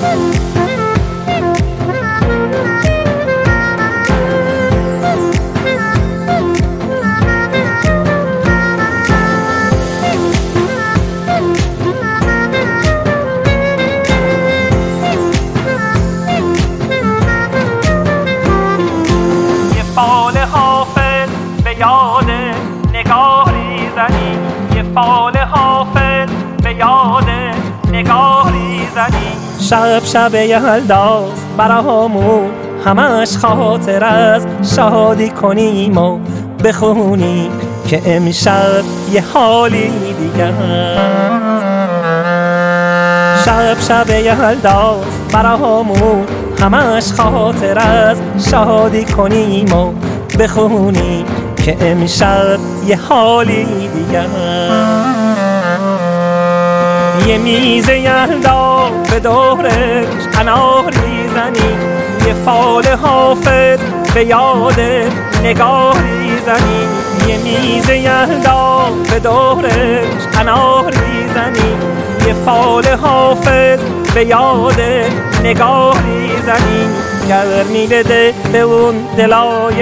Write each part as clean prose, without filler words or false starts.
یاد نگاری زنی، یه فال حافظ به یاد نگاری زنی. شب شب یلداست برامون همش خاطر از شادی کنیم و بخونیم که امشب یه حالی دیگه است. شب شب یلداست برامون همش خاطر از شادی کنیم و بخونیم که امشب یه حالی دیگه است. یه میز یلدا به دورش اناری زنی، یه فال حافظ به یاد نگاری زنی. یه میز یلدا به دورش اناری زنی، یه فال حافظ به یاد نگاری زنی. گرمی بده به اون دلای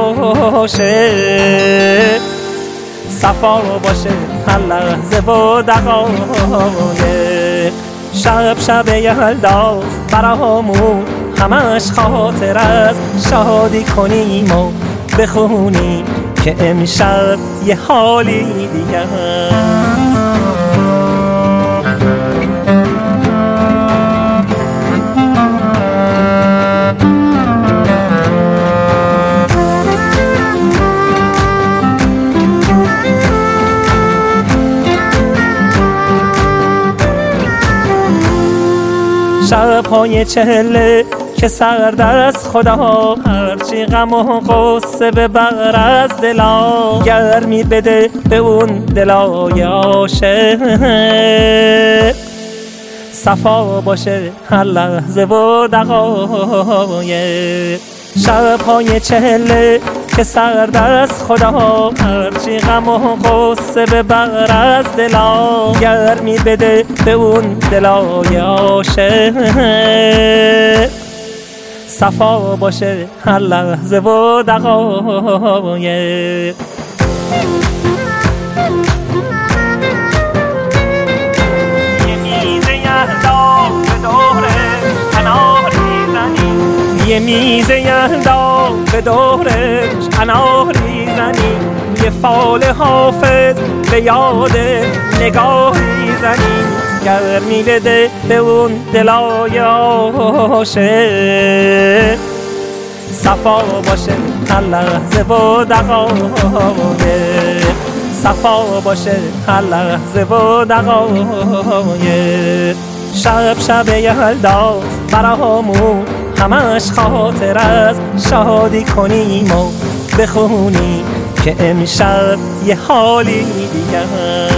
عاشق، صفا باشه هر لحظه و دقایق. شب شب یلداست برامون همش خاطر از شادی کنیم و بخونیم که امشب یه حالی دیگه است. شب‌های چهله که سرد از خدا، هرچی غم و غصه ببر از دلا. گرمی بده به اون دلای عاشق، صفا باشه هر لحظه و دقایق. شب‌های چهله که سرد از خدا، هرچی غم و غصه ببر از دلا. گرمی بده به اون دلای عاشق، صفا باشه هر لحظه و دقایق. یه میز یلدا به دورش اناری زنی، یه میز یلدا به دورش اناری زنی. یه فال حافظ به یاد نگاری زنی. گرمی بده به اون دلای عاشق، صفا باشه هر لحظه و دقایق. صفا باشه هر لحظه و دقایق. شب شب یلداست برامون همش خاطر از شادی کنیم و بخونیم که امشب یه حالی دیگه است.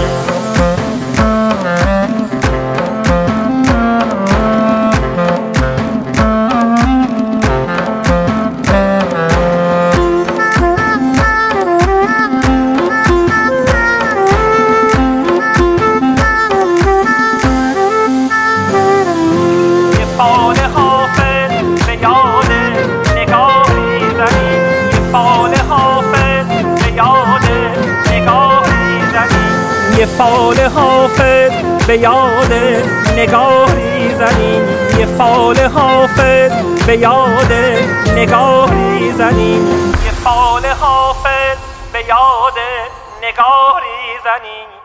یه فال حافظ به یاد نگاری زنی، یه فال حافظ به یاد نگاری زنی. یه فال حافظ به یاد نگاری زنی.